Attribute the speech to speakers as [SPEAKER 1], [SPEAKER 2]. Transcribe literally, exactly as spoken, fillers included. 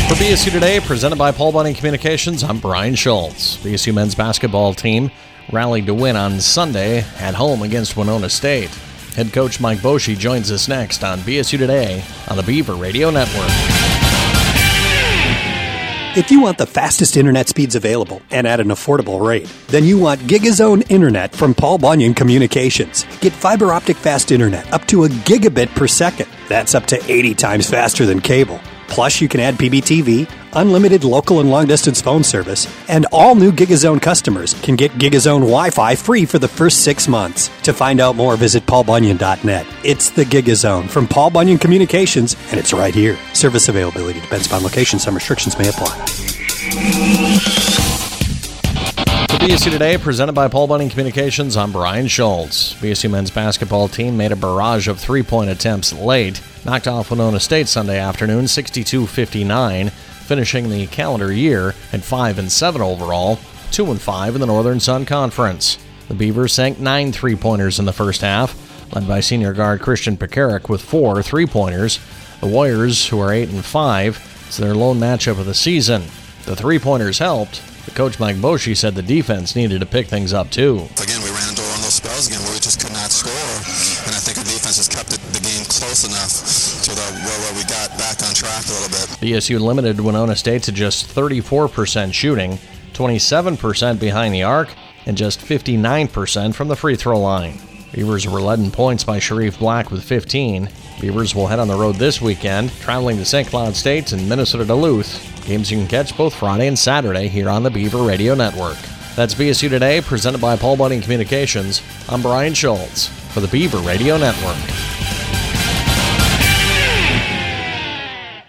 [SPEAKER 1] For B S U Today, presented by Paul Bunyan Communications, I'm Brian Schultz. B S U men's basketball team rallied to win on Sunday at home against Winona State. Head coach Mike Boschee joins us next on B S U Today on the Beaver Radio Network.
[SPEAKER 2] If you want the fastest internet speeds available and at an affordable rate, then you want GigaZone Internet from Paul Bunyan Communications. Get fiber optic fast internet up to a gigabit per second. That's up to eighty times faster than cable. Plus, you can add P B T V, unlimited local and long-distance phone service, and all new GigaZone customers can get GigaZone Wi-Fi free for the first six months. To find out more, visit paul bunyan dot net. It's the GigaZone from Paul Bunyan Communications, and it's right here. Service availability depends upon location. Some restrictions may apply.
[SPEAKER 1] For B S U Today, presented by Paul Bunyan Communications, I'm Brian Schultz. B S U men's basketball team made a barrage of three-point attempts late, knocked off Winona State Sunday afternoon, sixty-two fifty-nine, finishing the calendar year at five and seven overall, two and five in the Northern Sun Conference. The Beavers sank nine three-pointers in the first half, led by senior guard Christian Pekarik with four three-pointers. The Warriors, who are eight and five, it's their lone matchup of the season. The three-pointers helped. The coach Mike Boschee said the defense needed to pick things up too.
[SPEAKER 3] Again, we ran into one of those spells again where we just could not score, and I think our defense has kept it, the game close enough to the, where, where we got back on track a little bit.
[SPEAKER 1] B S U limited Winona State to just thirty-four percent shooting, twenty-seven percent behind the arc, and just fifty-nine percent from the free throw line. Beavers were led in points by Sharif Black with fifteen. Beavers will head on the road this weekend, traveling to Saint Cloud State and Minnesota Duluth. Games you can catch both Friday and Saturday here on the Beaver Radio Network. That's B S U Today, presented by Paul Bunyan Communications. I'm Brian Schultz for the Beaver Radio Network.